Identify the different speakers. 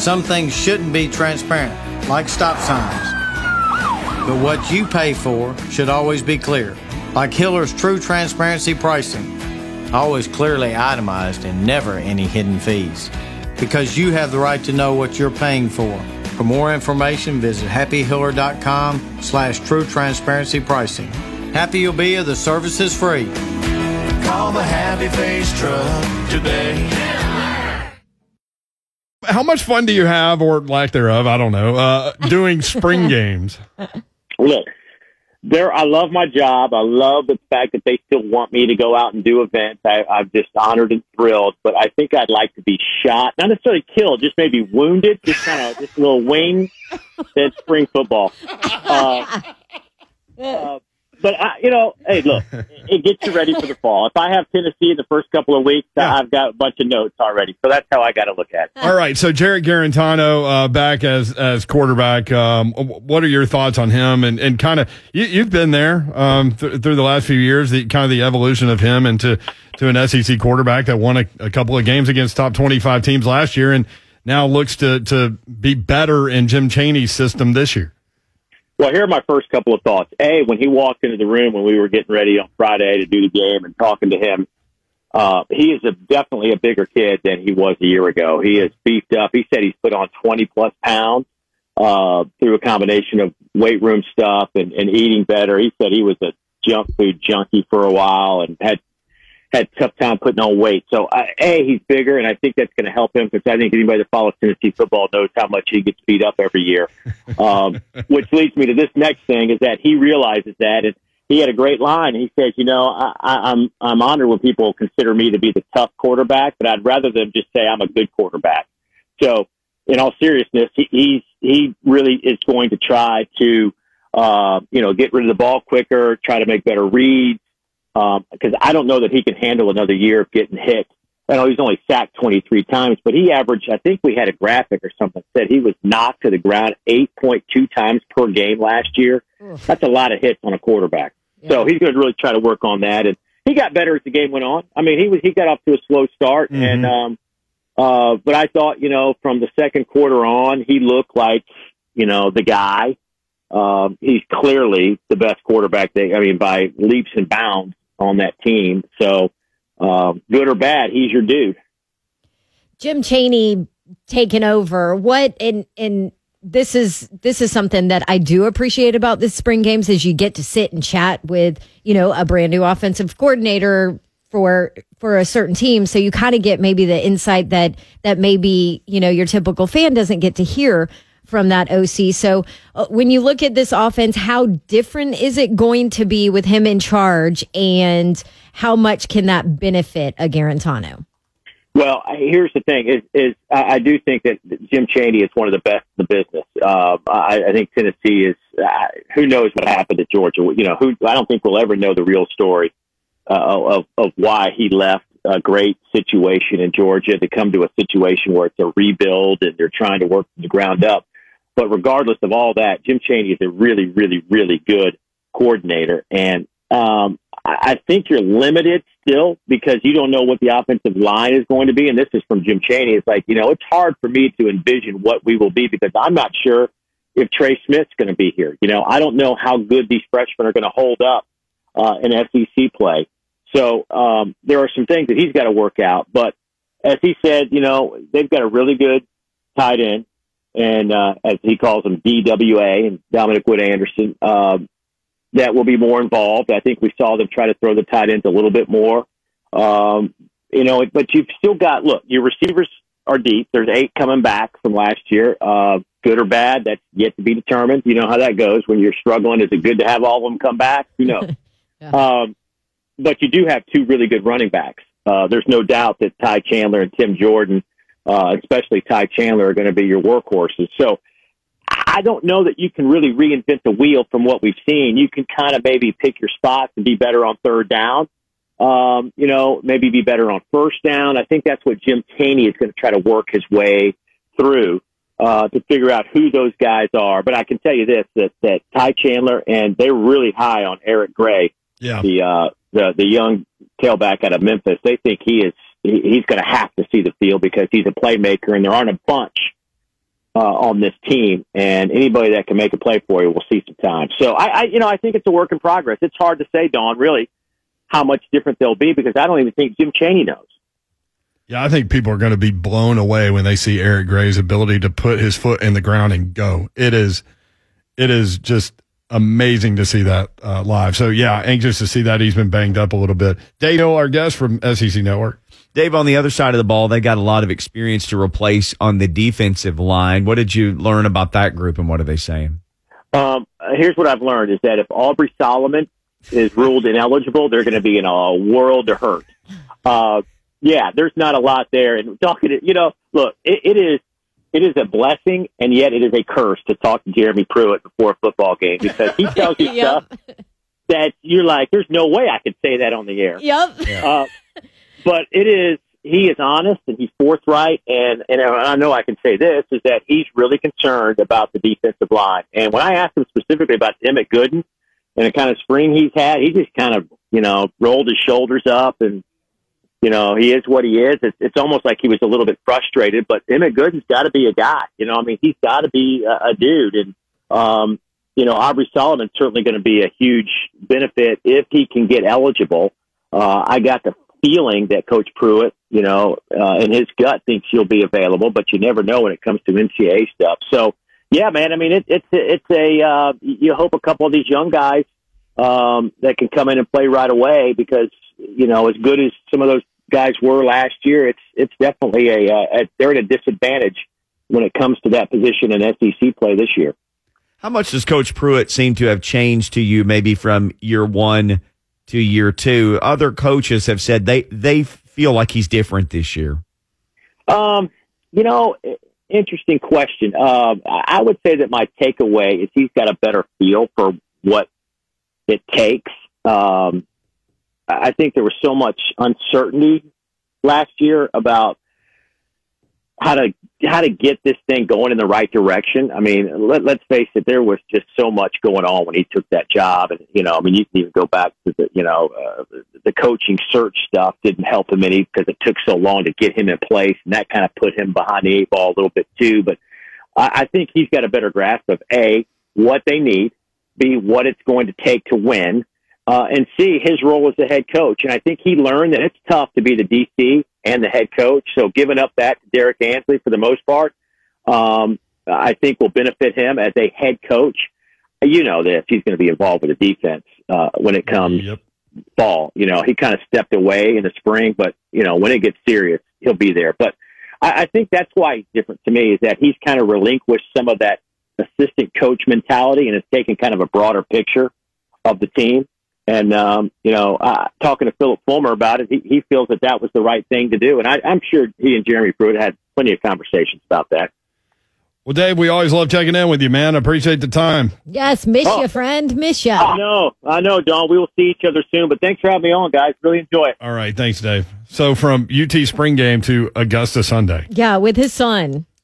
Speaker 1: Some things shouldn't be transparent, like stop signs. But what you pay for should always be clear, like Hiller's True Transparency Pricing. Always clearly itemized and never any hidden fees. Because you have the right to know what you're paying for. For more information, visit happyhiller.com/true transparency pricing. Happy you'll be if the service is free.
Speaker 2: Call the Happy Face Truck today.
Speaker 3: How much fun do you have, or lack thereof, I don't know, doing spring games?
Speaker 4: Look, I love my job. I love the fact that they still want me to go out and do events. I'm just honored and thrilled, but I think I'd like to be shot, not necessarily killed, just maybe wounded, just a little wing. That's spring football. But, hey, look, it gets you ready for the fall. If I have Tennessee in the first couple of weeks, I've got a bunch of notes already. So that's how I got to look at it.
Speaker 3: All right, so Jarrett Garantano back as quarterback. What are your thoughts on him? And kind of, you've been there through the last few years, the evolution of him into an SEC quarterback that won a couple of games against top 25 teams last year and now looks to be better in Jim Chaney's system this year.
Speaker 4: Well, here are my first couple of thoughts. A, when he walked into the room when we were getting ready on Friday to do the game and talking to him, he is definitely a bigger kid than he was a year ago. He is beefed up. He said he's put on 20-plus pounds through a combination of weight room stuff and eating better. He said he was a junk food junkie for a while and had tough time putting on weight. So, A, he's bigger, and I think that's going to help him because I think anybody that follows Tennessee football knows how much he gets beat up every year. Which leads me to this next thing is that he realizes that, and he had a great line. He says, I'm honored when people consider me to be the tough quarterback, but I'd rather them just say I'm a good quarterback. So, in all seriousness, he really is going to try to, get rid of the ball quicker, try to make better reads. Because I don't know that he can handle another year of getting hit. I know he's only sacked 23 times, but he averaged, I think we had a graphic or something that said he was knocked to the ground 8.2 times per game last year. That's a lot of hits on a quarterback. Yeah. So he's going to really try to work on that. And he got better as the game went on. I mean, he got off to a slow start. Mm-hmm. And, but I thought, from the second quarter on, he looked like, the guy. He's clearly the best quarterback by leaps and bounds on that team. So, good or bad, he's your dude.
Speaker 5: Jim Chaney taking over. And this is something that I do appreciate about this spring games is you get to sit and chat with, a brand new offensive coordinator for a certain team. So you kind of get maybe the insight that maybe, your typical fan doesn't get to hear from that OC. So when you look at this offense, how different is it going to be with him in charge, and how much can that benefit a Garantano?
Speaker 4: Well, here's the thing: is I do think that Jim Chaney is one of the best in the business. I think Tennessee is. Who knows what happened at Georgia? I don't think we'll ever know the real story of why he left a great situation in Georgia to come to a situation where it's a rebuild and they're trying to work from the ground up. But regardless of all that, Jim Chaney is a really, really, really good coordinator. And I think you're limited still because you don't know what the offensive line is going to be. And this is from Jim Chaney. It's like, it's hard for me to envision what we will be because I'm not sure if Trey Smith's going to be here. I don't know how good these freshmen are going to hold up in SEC play. So there are some things that he's got to work out. But as he said, they've got a really good tight end. And as he calls them, DWA and Dominic Wood Anderson, that will be more involved. I think we saw them try to throw the tight ends a little bit more. But you've still got, your receivers are deep. There's 8 coming back from last year. Good or bad, that's yet to be determined. You know how that goes when you're struggling. Is it good to have all of them come back? Who knows? Yeah. But you do have 2 really good running backs. There's no doubt that Ty Chandler and Tim Jordan, especially Ty Chandler, are going to be your workhorses. So I don't know that you can really reinvent the wheel from what we've seen. You can kind of maybe pick your spots and be better on third down. Maybe be better on first down. I think that's what Jim Chaney is going to try to work his way through to figure out who those guys are. But I can tell you this, that Ty Chandler, and they're really high on Eric Gray, the young tailback out of Memphis. They think he's going to have to see the field because he's a playmaker, and there aren't a bunch on this team, and anybody that can make a play for you will see some time. So I think it's a work in progress. It's hard to say, Dawn, really how much different they'll be, because I don't even think Jim Chaney knows.
Speaker 3: Yeah, I think people are going to be blown away when they see Eric Gray's ability to put his foot in the ground and go. It is just amazing to see that live. So, yeah, anxious to see that. He's been banged up a little bit. Dave Hill, our guest from SEC Network.
Speaker 6: Dave, on the other side of the ball, they got a lot of experience to replace on the defensive line. What did you learn about that group, and what are they saying?
Speaker 4: Here's what I've learned is that if Aubrey Solomon is ruled ineligible, they're going to be in a world of hurt. Yeah, there's not a lot there. And talking to, look, it is a blessing, and yet it is a curse to talk to Jeremy Pruitt before a football game, because he tells you stuff that you're like, there's no way I could say that on the air.
Speaker 5: Yep.
Speaker 4: But he is honest and he's forthright, and I know I can say this, is that he's really concerned about the defensive line. And when I asked him specifically about Emmett Gooden and the kind of spring he's had, he just kind of, rolled his shoulders up, and, he is what he is. It's almost like he was a little bit frustrated, but Emmett Gooden's got to be a guy. He's got to be a dude. And, Aubrey Solomon's certainly going to be a huge benefit if he can get eligible. I got the feeling that Coach Pruitt, in his gut thinks he'll be available, but you never know when it comes to NCAA stuff. So, yeah, man, you hope a couple of these young guys that can come in and play right away, because, as good as some of those guys were last year, it's definitely they're at a disadvantage when it comes to that position in SEC play this year.
Speaker 6: How much does Coach Pruitt seem to have changed to you, maybe from year one to year two? Other coaches have said they feel like he's different this year.
Speaker 4: Interesting question. I would say that my takeaway is he's got a better feel for what it takes. I think there was so much uncertainty last year about how to get this thing going in the right direction. I mean, let's face it, there was just so much going on when he took that job. And, you can even go back to the coaching search stuff didn't help him any, because it took so long to get him in place, and that kind of put him behind the eight ball a little bit too. But I think he's got a better grasp of A, what they need, B, what it's going to take to win, and C, his role as the head coach. And I think he learned that it's tough to be the DC and the head coach. So giving up that to Derek Ansley for the most part, I think will benefit him as a head coach. That he's going to be involved with the defense when it comes fall. He kind of stepped away in the spring, but, when it gets serious, he'll be there. But I think that's why he's different to me, is that he's kind of relinquished some of that assistant coach mentality and has taken kind of a broader picture of the team. And, talking to Philip Fulmer about it, he feels that was the right thing to do. And I'm sure he and Jeremy Pruitt had plenty of conversations about that.
Speaker 3: Well, Dave, we always love checking in with you, man. I appreciate the time.
Speaker 5: Yes, miss you, friend. Miss you.
Speaker 4: I know, Don. We will see each other soon, but thanks for having me on, guys. Really enjoy it.
Speaker 3: All right. Thanks, Dave. So from UT spring game to Augusta Sunday.
Speaker 5: Yeah, with his son.